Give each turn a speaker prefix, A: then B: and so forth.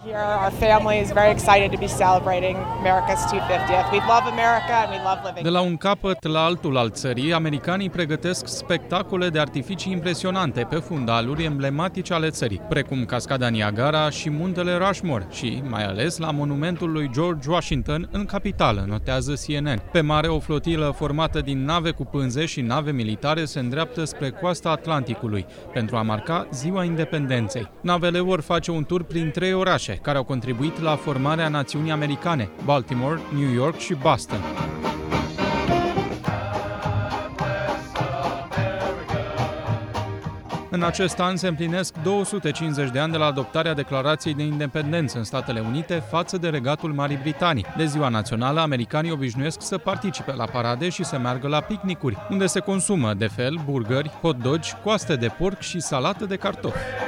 A: here. Our family is very excited to be celebrating America's 250th. We love America and we love living.
B: De la un capăt la altul al țării, americanii pregătesc spectacole de artificii impresionante pe fundaluri emblematice ale țării, precum cascada Niagara și muntele Rushmore și, mai ales, la monumentul lui George Washington în capitală, notează CNN. Pe mare, o flotilă formată din nave cu pânze și nave militare se îndreaptă spre coasta Atlanticului pentru a marca Ziua Independenței. Navele vor face un tur prin 3 orașe care au contribuit la formarea națiunii americane: Baltimore, New York și Boston. În acest an se împlinesc 250 de ani de la adoptarea Declarației de Independență în Statele Unite față de Regatul Marii Britanii. De Ziua Națională, americanii obișnuiesc să participe la parade și să meargă la picnicuri, unde se consumă, de fel, burgeri, hot dogi, coaste de porc și salată de cartofi.